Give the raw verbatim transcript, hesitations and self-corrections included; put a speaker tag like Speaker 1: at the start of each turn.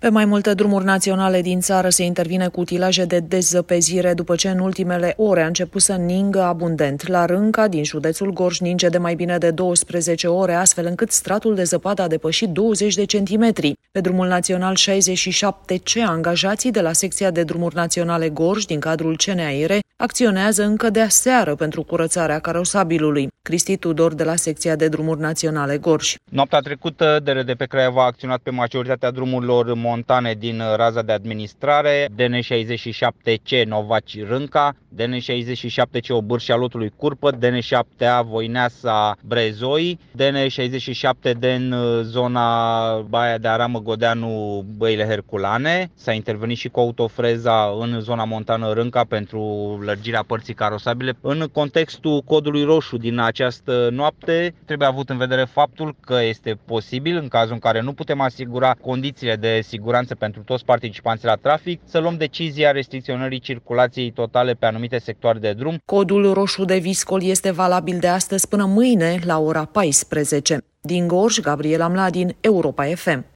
Speaker 1: Pe mai multe drumuri naționale din țară se intervine cu utilaje de dezăpezire după ce în ultimele ore a început să ningă abundent. La Rânca, din județul Gorj, ninge de mai bine de douăsprezece ore, astfel încât stratul de zăpadă a depășit douăzeci de centimetri. Pe drumul național șaizeci și șapte C, angajații de la secția de drumuri naționale Gorj, din cadrul C N A R, acționează încă de aseară pentru curățarea carosabilului. Cristi Tudor, de la secția de drumuri naționale Gorj.
Speaker 2: Noaptea trecută, D R D P Craiova a acționat pe majoritatea drumurilor montane din raza de administrare, D N șaizeci și șapte C Novaci Rânca, D N șaizeci și șapte C Obârșia Lotului Curpă, D N șapte A Voineasa Brezoi, D N șaizeci și șapte D în zona Baia de Aramă Godeanu Băile Herculane. S-a intervenit și cu autofreza în zona montană Rânca pentru lărgirea părții carosabile. În contextul codului roșu din această noapte, trebuie avut în vedere faptul că este posibil, în cazul în care nu putem asigura condițiile de siguranță pentru toți participanții la trafic, să luăm decizia restricționării circulației totale pe anumite sectoare de drum.
Speaker 1: Codul roșu de viscol este valabil de astăzi până mâine la ora paisprezece. Din Gorj, Gabriela Mladin, Europa F M.